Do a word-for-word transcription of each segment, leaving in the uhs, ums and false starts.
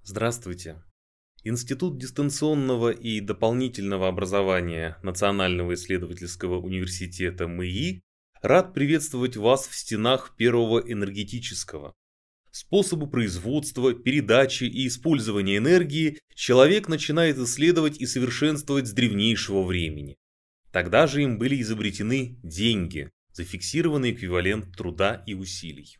Здравствуйте. Институт дистанционного и дополнительного образования Национального исследовательского университета МИИ рад приветствовать вас в стенах первого энергетического. Способы производства, передачи и использования энергии человек начинает исследовать и совершенствовать с древнейшего времени. Тогда же им были изобретены деньги, зафиксированный эквивалент труда и усилий.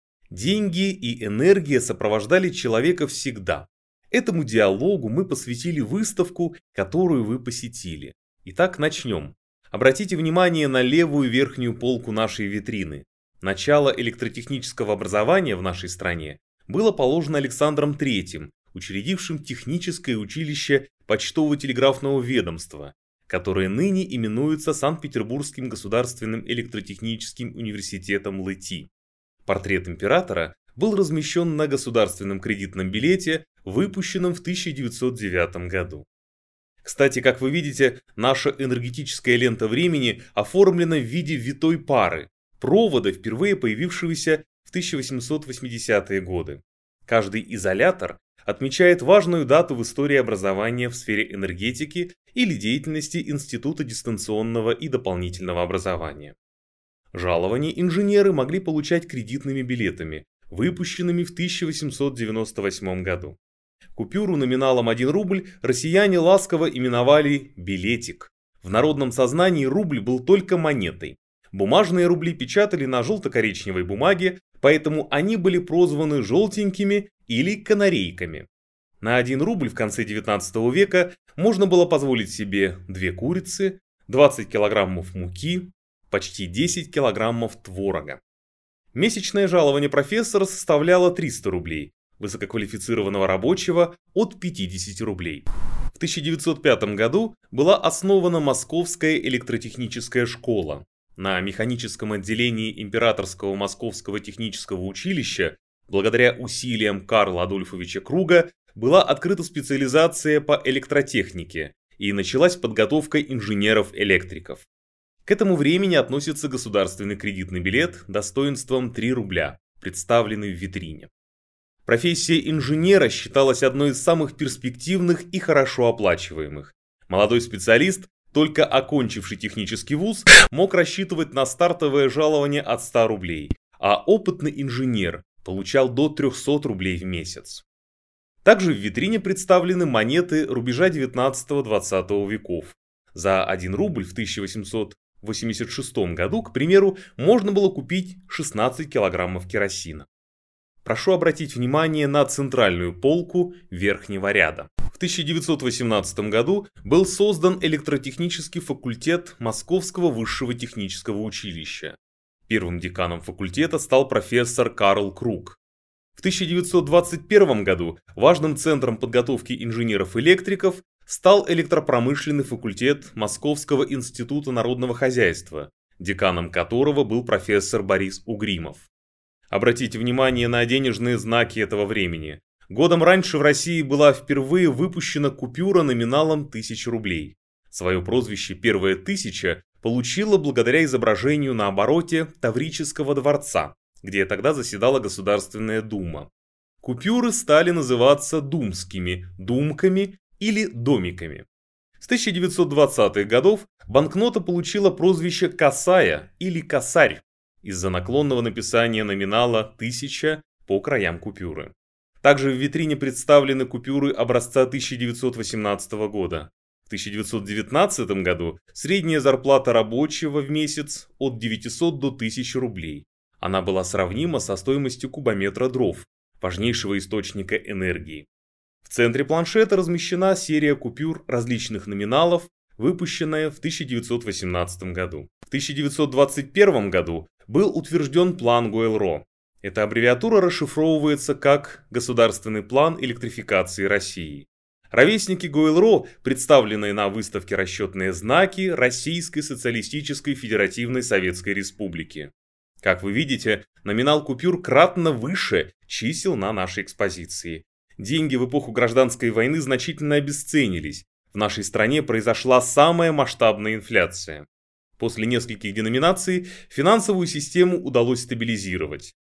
Деньги и энергия сопровождали человека всегда. Этому диалогу мы посвятили выставку, которую вы посетили. Итак, начнем. Обратите внимание на левую верхнюю полку нашей витрины. Начало электротехнического образования в нашей стране было положено Александром третьим, учредившим техническое училище почтово-телеграфного ведомства, которое ныне именуется Санкт-Петербургским государственным электротехническим университетом ЛЭТИ. Портрет императора был размещен на государственном кредитном билете, выпущенном в тысяча девятьсот девятом году. Кстати, как вы видите, наша энергетическая лента времени оформлена в виде витой пары, провода, впервые появившегося в тысяча восемьсот восьмидесятые годы. Каждый изолятор отмечает важную дату в истории образования в сфере энергетики или деятельности Института дистанционного и дополнительного образования. Жалования инженеры могли получать кредитными билетами, выпущенными в тысяча восемьсот девяносто восьмом году. Купюру номиналом один рубль россияне ласково именовали «билетик». В народном сознании рубль был только монетой. Бумажные рубли печатали на желто-коричневой бумаге, поэтому они были прозваны желтенькими или канарейками. На один рубль в конце девятнадцатого века можно было позволить себе две курицы, двадцать килограммов муки, почти десять килограммов творога. Месячное жалование профессора составляло триста рублей, высококвалифицированного рабочего от пятидесяти рублей. В тысяча девятьсот пятом году была основана Московская электротехническая школа. На механическом отделении Императорского Московского технического училища, благодаря усилиям Карла Адольфовича Круга, была открыта специализация по электротехнике и началась подготовка инженеров-электриков. К этому времени относится государственный кредитный билет достоинством три рубля, представленный в витрине. Профессия инженера считалась одной из самых перспективных и хорошо оплачиваемых. Молодой специалист, только окончивший технический вуз, мог рассчитывать на стартовое жалование от ста рублей, а опытный инженер получал до трехсот рублей в месяц. Также в витрине представлены монеты рубежа девятнадцатого-двадцатого веков. За один рубль в тысяча восемьсот восемьдесят шестом году, к примеру, можно было купить шестнадцать килограммов керосина. Прошу обратить внимание на центральную полку верхнего ряда. В тысяча девятьсот восемнадцатом году был создан электротехнический факультет Московского высшего технического училища. Первым деканом факультета стал профессор Карл Круг. В тысяча девятьсот двадцать первом году важным центром подготовки инженеров-электриков стал электропромышленный факультет Московского института народного хозяйства, деканом которого был профессор Борис Угримов. Обратите внимание на денежные знаки этого времени. Годом раньше в России была впервые выпущена купюра номиналом тысяча рублей. Свое прозвище «Первая тысяча» получила благодаря изображению на обороте Таврического дворца, где тогда заседала Государственная Дума. Купюры стали называться думскими, думками или домиками. С тысяча девятьсот двадцатых годов банкнота получила прозвище «косая» или «косарь» из-за наклонного написания номинала тысяча по краям купюры. Также в витрине представлены купюры образца тысяча девятьсот восемнадцатого года. В тысяча девятьсот девятнадцатом году средняя зарплата рабочего в месяц от девятисот до тысячи рублей. Она была сравнима со стоимостью кубометра дров, важнейшего источника энергии. В центре планшета размещена серия купюр различных номиналов, выпущенная в тысяча девятьсот восемнадцатом году. В тысяча девятьсот двадцать первом году был утвержден план ГОЭЛРО. Эта аббревиатура расшифровывается как «Государственный план электрификации России». Ровесники ГОЭЛРО, представленные на выставке расчетные знаки Российской Социалистической Федеративной Советской Республики. Как вы видите, номинал купюр кратно выше чисел на нашей экспозиции. Деньги в эпоху гражданской войны значительно обесценились. В нашей стране произошла самая масштабная инфляция. После нескольких деноминаций финансовую систему удалось стабилизировать.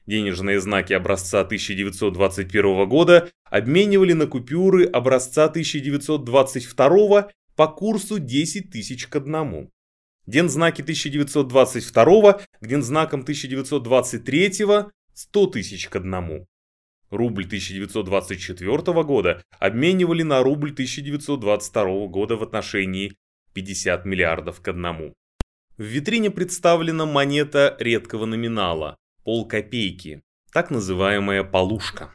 Денежные знаки образца тысяча девятьсот двадцать первого года обменивали на купюры образца тысяча девятьсот двадцать второго по курсу десять тысяч к одному. Дензнаки тысяча девятьсот двадцать второго к дензнакам тысяча девятьсот двадцать третьего сто тысяч к одному. Рубль тысяча девятьсот двадцать четвёртого года обменивали на рубль тысяча девятьсот двадцать второго года в отношении пятьдесят миллиардов к одному. В витрине представлена монета редкого номинала – полкопейки, так называемая полушка.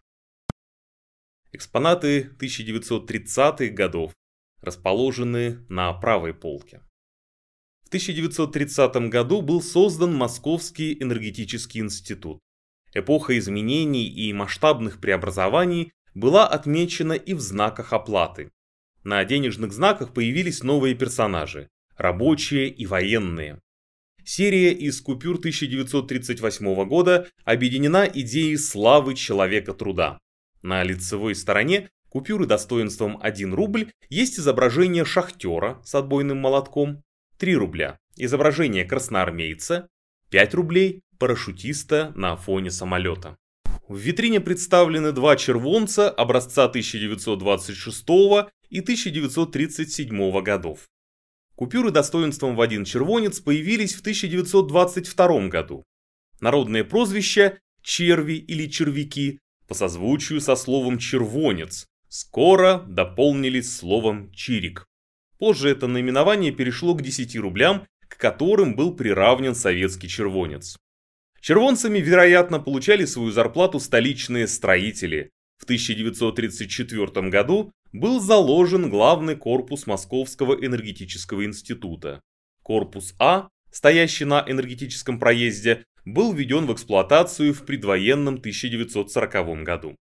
Экспонаты тысяча девятьсот тридцатых годов расположены на правой полке. В тысяча девятьсот тридцатом году был создан Московский энергетический институт. Эпоха изменений и масштабных преобразований была отмечена и в знаках оплаты. На денежных знаках появились новые персонажи – рабочие и военные. Серия из купюр тысяча девятьсот тридцать восьмого года объединена идеей славы человека труда. На лицевой стороне купюры достоинством один рубль есть изображение шахтера с отбойным молотком, три рубля, изображение красноармейца, пять рублей, парашютиста на фоне самолета. В витрине представлены два червонца образца тысяча девятьсот двадцать шестого и тысяча девятьсот тридцать седьмого годов. Купюры достоинством в один червонец появились в тысяча девятьсот двадцать втором году. Народное прозвище «черви» или «червяки» по созвучию со словом «червонец» скоро дополнились словом «чирик». Позже это наименование перешло к десяти рублям, к которым был приравнен советский червонец. Червонцами, вероятно, получали свою зарплату столичные строители. В тысяча девятьсот тридцать четвёртом году был заложен главный корпус Московского энергетического института. Корпус А, стоящий на энергетическом проезде, был введен в эксплуатацию в предвоенном тысяча девятьсот сороковом году.